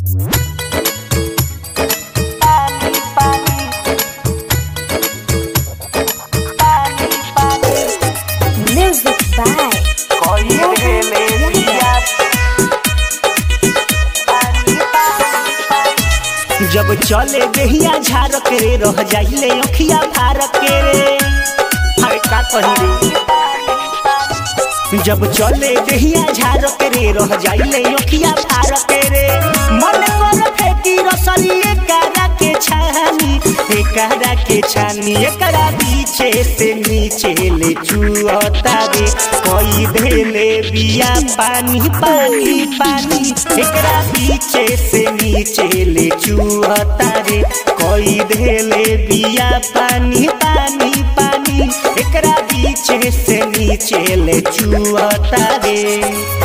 जब चले देहिया झारक रे रह जाइले अखिया फारक के रे हाय का कही रे। जब चले देहिया झारक रे रह जाइले अखिया फारक के रे मन कर फेंकी रसलिए कारा के छानी एकरा के छानी एकरा पीछे से नीचे ले चुअता रे कोई देले बिया पानी पानी पानी एकरा पीछे से नीचे ले चुअता रे कोई देले बिया पानी पानी पानी एकरा पीछे से नीचे ले चुअता रे।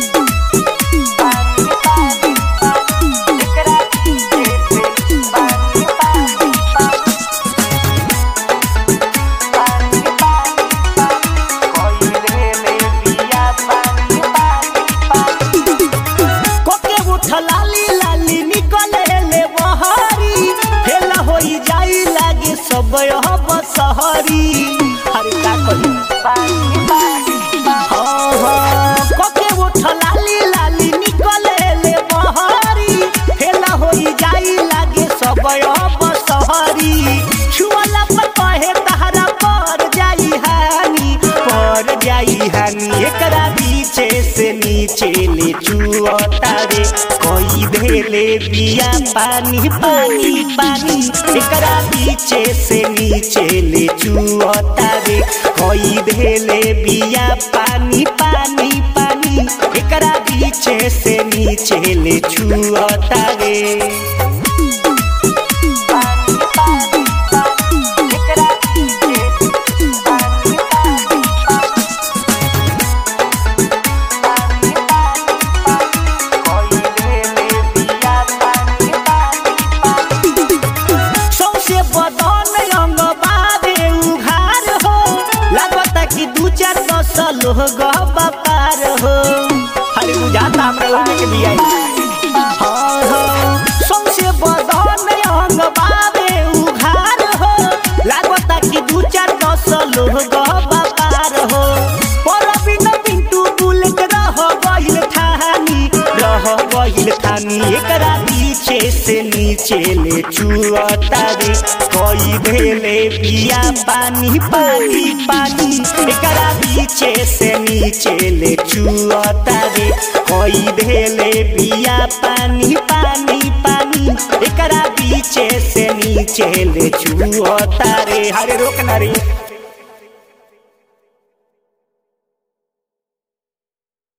लाली लाली निकले ले बहारी फेल होई जाई लागे सब बसहरी हरे का कही कोके उठ लाली लाली निकले ले बहारी फेल होई जाई लागे सब बसहरी छुअला पर कहे तहरा पर जाई हानी एकरा पीछे से नीचे ले चुअता रे कोई देले बिया पानी पानी पानी एकरा पीछे से नीचे ले चुअता रे कोई देले बिया पानी पानी पानी एकरा पीछे से नीचे ले चुअता रे। लोह गपार हो हरे बुझाता हमरा उमे के बिया हां हां सौसे बदन अंग बाबे उघार हो लागता कि दू चार दस लोह गपार हो पर बिन पिंटू बुलेट रह गइल थानी एकरा पीछे से नीचे ले चुअता रे कोई देले बिया पानी पानी पानी एकरा पीछे से नीचे ले चुअता रे कोई देले बिया पानी पानी पानी एकरा पीछे से नीचे ले चुअता रे हरे रोकना रे।